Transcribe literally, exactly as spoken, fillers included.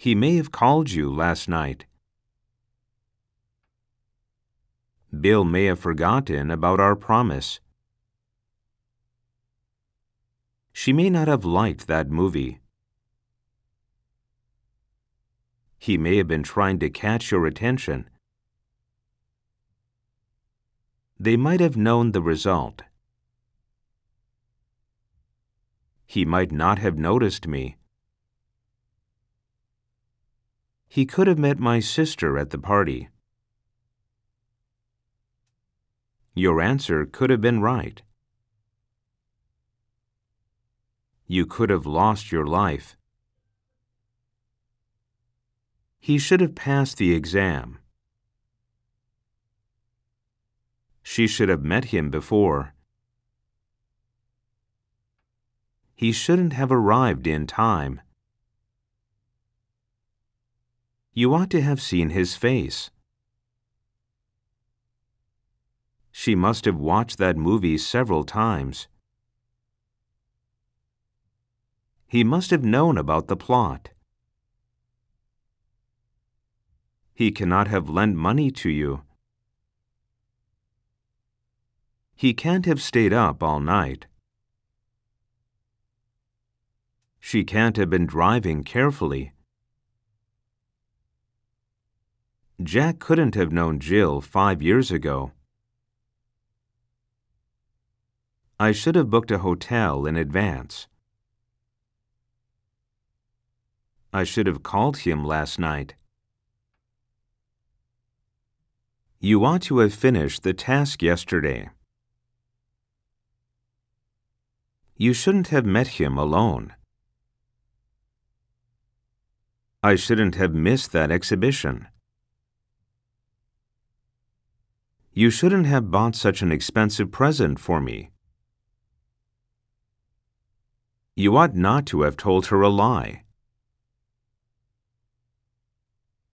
He may have called you last night. Bill may have forgotten about our promise. She may not have liked that movie. He may have been trying to catch your attention. They might have known the result. He might not have noticed me. He could have met my sister at the party. Your answer could have been right. You could have lost your life. He should have passed the exam. She should have met him before. He shouldn't have arrived in time. You ought to have seen his face. She must have watched that movie several times. He must have known about the plot. He cannot have lent money to you. He can't have stayed up all night. She can't have been driving carefully. Jack couldn't have known Jill five years ago. I should have booked a hotel in advance. I should have called him last night. You ought to have finished the task yesterday. You shouldn't have met him alone. I shouldn't have missed that exhibition. You shouldn't have bought such an expensive present for me. You ought not to have told her a lie.